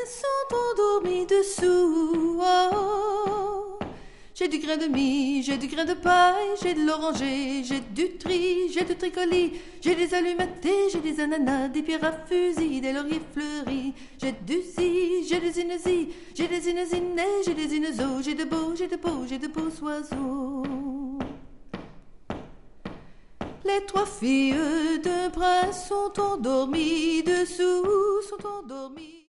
princes sont endormis dessous. Oh. J'ai du grain de mie, j'ai du grain de paille, j'ai de l'oranger, j'ai du tri, j'ai du tricolis, j'ai des allumettes, j'ai des ananas, des pierres à fusil, des lauriers fleuris, j'ai du zi, j'ai des inésis, j'ai des inésinés, j'ai des inésos, j'ai de beaux, j'ai de beaux, j'ai de beaux oiseaux. Les trois filles d'un prince sont endormies dessous, sont endormies.